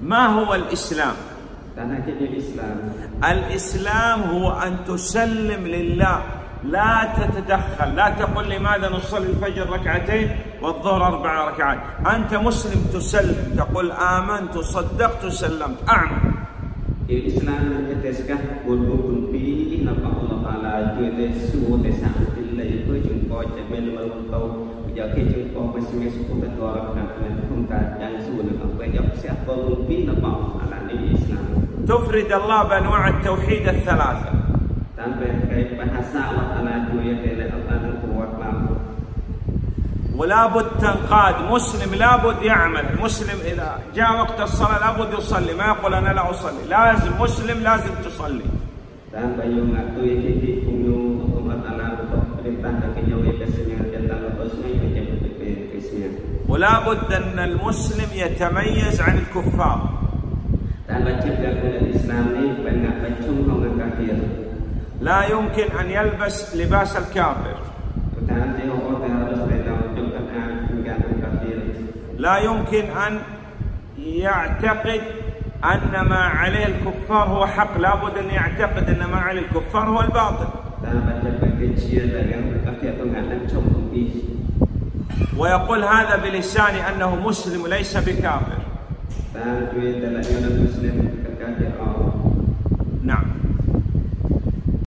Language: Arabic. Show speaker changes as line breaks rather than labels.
ما هو الإسلام؟ الإسلام هو أن تسلم لله، لا تتدخل، لا تقول لماذا نصلي الفجر ركعتين والظهر 4 ركعات. أنت مسلم تسلم، تقول آمنت صدقت سلمت أعمل.
الإسلام يتسكه والبوكن بي نبأ الله تعالى يتسوه تسعة الله يكون قوة جميل والمطو ويأكل قوة مسمى سكوت الدوار من هم كان يسوون الأقوى يقصي والبوكن بي نبأ الله تعالى الإسلام.
تفرد الله بأنواع التوحيد الثلاثة. ولا بد تنقاد، مسلم لا بد يعمل. المسلم إذا جاء وقت الصلاة لا بد يصلي، ما يقول أنا لا أصلي، لازم مسلم لازم تصلي. ولا بد أن المسلم يتميز عن الكفار. لا يمكن أن يلبس لباس الكافر، لا يمكن أن يعتقد أن ما عليه الكفار هو حق، لا بد أن يعتقد أن ما عليه الكفار هو الباطل. ويقول هذا بلسانه أنه مسلم ليس بكافر. نعم.